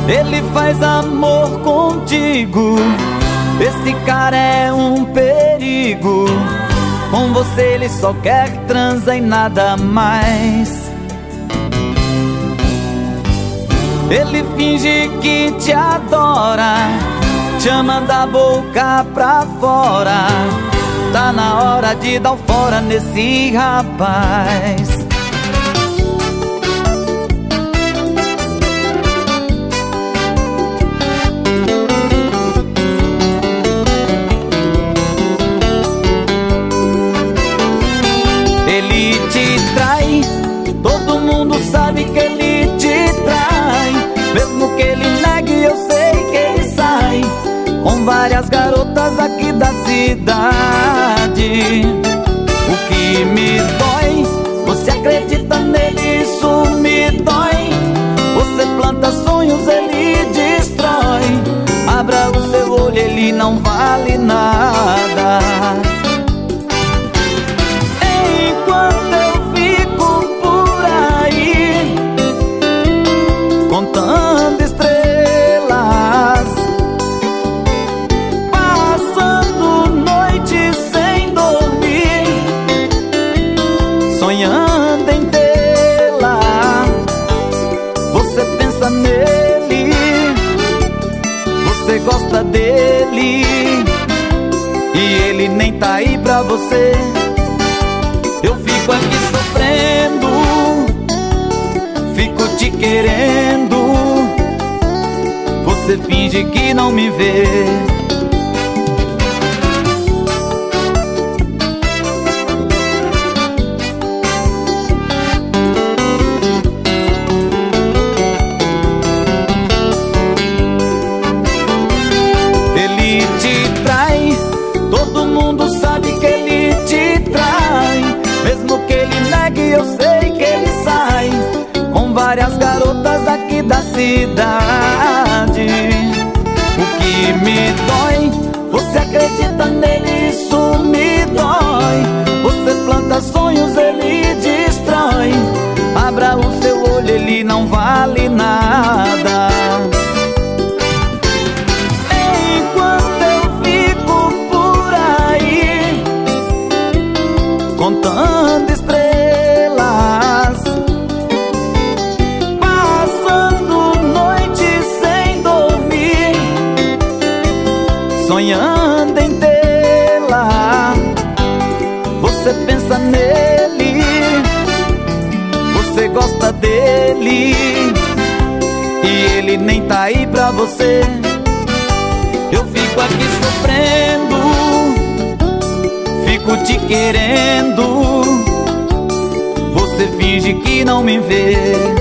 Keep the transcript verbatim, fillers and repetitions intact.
Ele faz amor contigo, esse cara é um perigo. Com você ele só quer transar e nada mais. Ele finge que te adora, te ama da boca pra fora. Tá na hora de dar um fora nesse rapaz. Ele te trai, todo mundo sabe que ele te trai. Mesmo que ele negue, eu sei que ele sai com várias garotas aqui da cidade. O que me dói, você acredita nele, isso me dói. Você planta sonhos, ele destrói. Abra o seu olho, ele não vale nada. Enquanto eu fico por aí contando estrelas, passando noite sem dormir, sonhando em tê-la. Você pensa nele, você gosta dele, e ele nem tá aí pra você. Eu fico aqui sofrendo, fico te querendo. Você finge que não me vê. Ele te trai, todo mundo sabe que ele te trai. Mesmo que ele negue, eu sei que ele sai com várias garotas aqui da cidade. O que me dói, você acredita nele, isso me dói. Você planta sonhos, ele destrói. Abra o seu olho, ele não vale nada. Enquanto eu fico por aí contando estrelas, passando noite sem dormir, sonhando em tê-la. Você pensa nele, você gosta dele, e ele nem tá aí pra você. Eu fico aqui sofrendo, fico te querendo. Você finge que não me vê.